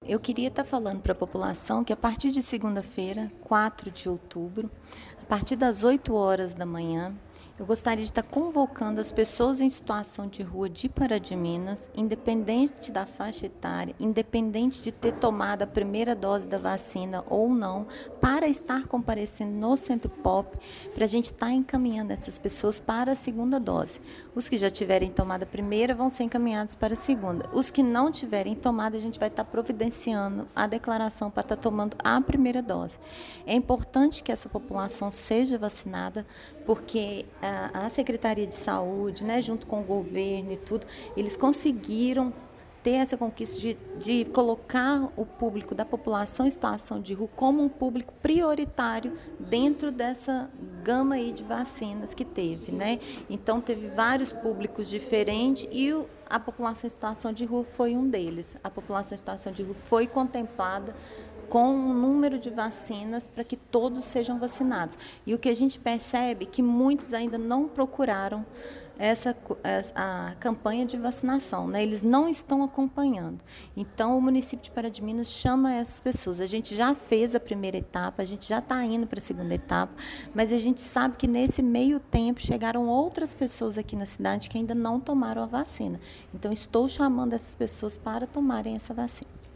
Eu queria estar falando para a população que a partir de segunda-feira, 4 de outubro, a partir das 8 horas da manhã, eu gostaria de estar convocando as pessoas em situação de rua de Pará de Minas, independente da faixa etária, independente de ter tomado a primeira dose da vacina ou não, para estar comparecendo no Centro Pop, para a gente estar encaminhando essas pessoas para a segunda dose. Os que já tiverem tomado a primeira vão ser encaminhados para a segunda. Os que não tiverem tomado, a gente vai estar providenciando a declaração para estar tomando a primeira dose. É importante que essa população seja vacinada, porque a Secretaria de Saúde, né, junto com o governo e tudo, eles conseguiram ter essa conquista de colocar o público da população em situação de rua como um público prioritário dentro dessa gama aí de vacinas que teve, né? Então teve vários públicos diferentes e a população em situação de rua foi um deles. A população em situação de rua foi contemplada com um número de vacinas para que todos sejam vacinados. E o que a gente percebe é que muitos ainda não procuraram a campanha de vacinação, né? Eles não estão acompanhando. Então, o município de Pará de Minas chama essas pessoas. A gente já fez a primeira etapa, a gente já está indo para a segunda etapa, mas a gente sabe que nesse meio tempo chegaram outras pessoas aqui na cidade que ainda não tomaram a vacina. Então, estou chamando essas pessoas para tomarem essa vacina.